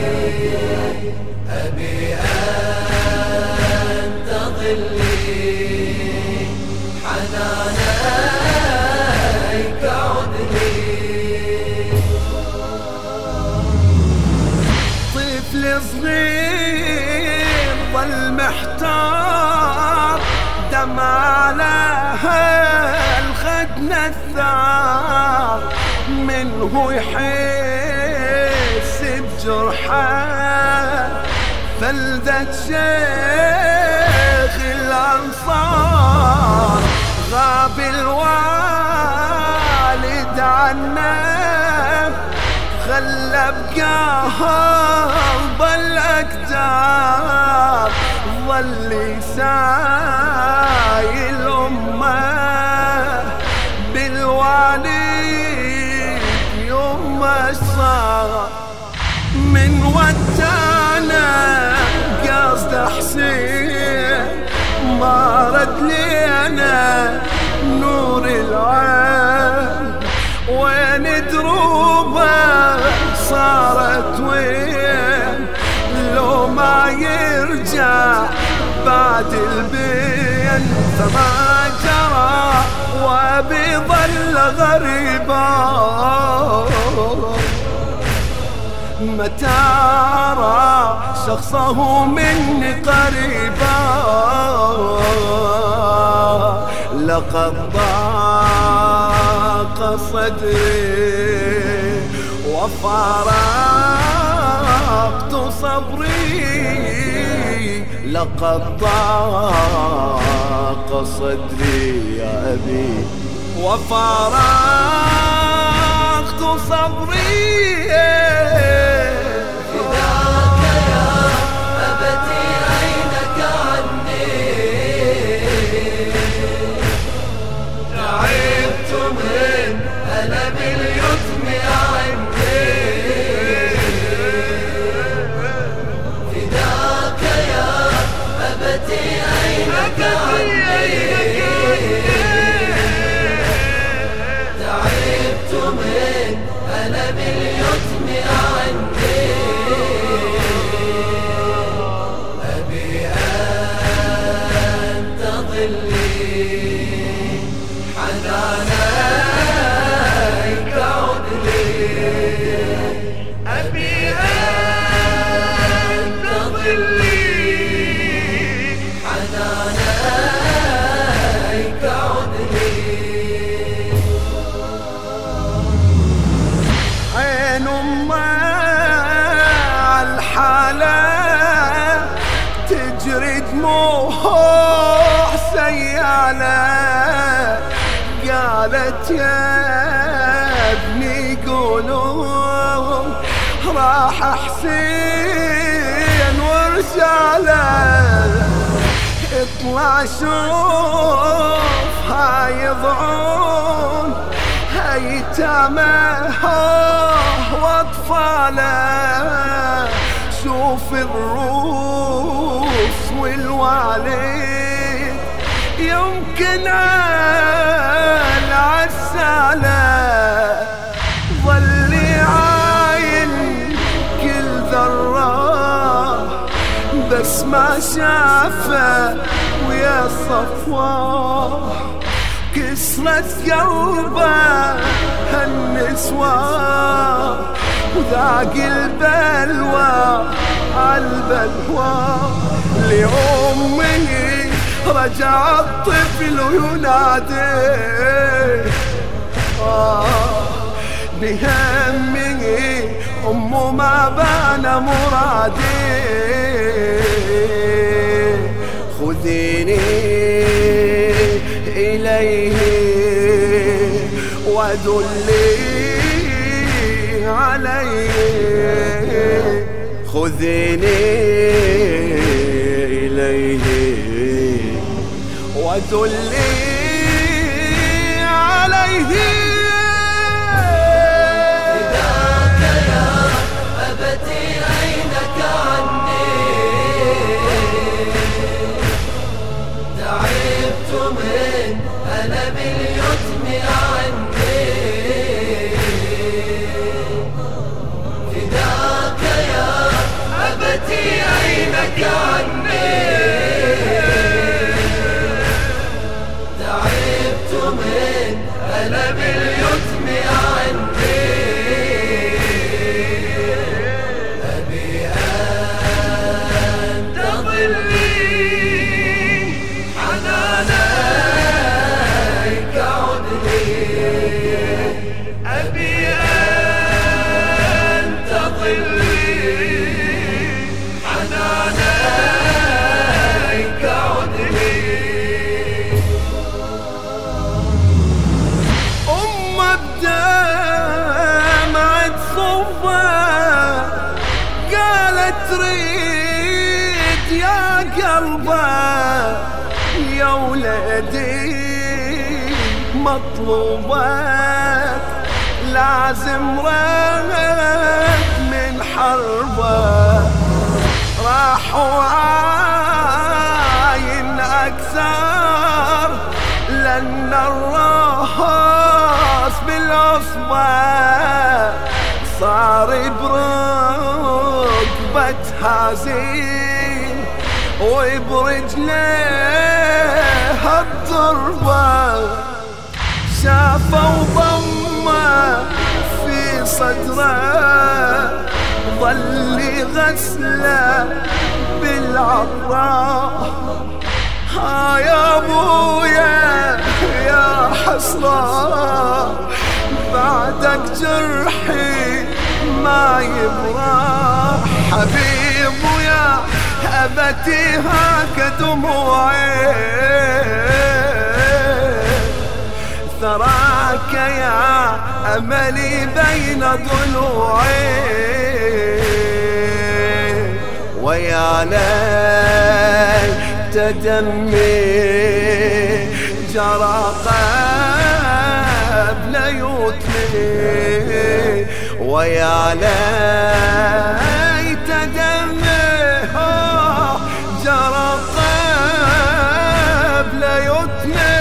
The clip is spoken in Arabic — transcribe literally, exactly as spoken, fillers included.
أبي أنت ظلي حنانيك عدني. طفل صغير ظل محتار دمع على الخد نثار منه يحس بجرحه فلذة شيخ الأنصار غاب الوالد عنه خلى بقلب الأكدار ظل يسايل أمه بالوالد يوم صار من ودانا قصد حسين ما رد لينا نور العين وين دروبه صارت وين لو ما يرجع بعد البين فما جرى وبيظل غريبا متى أرى شخصه مني قريبا لقد ضاق صدري وفارقت صبري لقد ضاق صدري يا أبي وفارقت صبري. فداك يا أبتي عينك عني تعبت من ألم اليتم عني. فداك يا أبتي عينك عني تعبت من ألم اليتم عني. أبي أنت ظلي حنانيك عدني. أبي أنت ظلي حنانيك عدني. عين أمه عالحالة تجري دموع سيالة قالت يا ابني قولوا راح حسين ورسالة اطلع شوف هاي ضعون ايتامه واطفاله شوف الروس والوالد يمكن العساله ظل عاين كل ذره بس ما شافه ويا صفوه كسرت قلبه هالنسوة وذاق البلوى عالبلوى لأمه رجع الطفل ينادي آه بهمه أمه ما بان مرادي خذيني إليه ودلي عليه خذيني إليه ودلي عليه. فداك يا أبتي عينك عني تعبت من ألم اليتم عني. فداك يا تريد يا قلبه يا ولدي مطلوبك لازم رد من حربه راح وعاين أكثر لأن الراس بالعصبة صار بركبة هازين وبرجليه الضربة شافوا ضمه في صدره ظل غسله بالعطراء ها يا ابويا يا حسرة بعدك جرحي ما يبرى حبيب ويا أبتي هاك دموعي ثراك يا أملي بين ضلوعي ويا ليت دمي جرى قبل يتمي ويا ليت دمي جرى قبل يتمي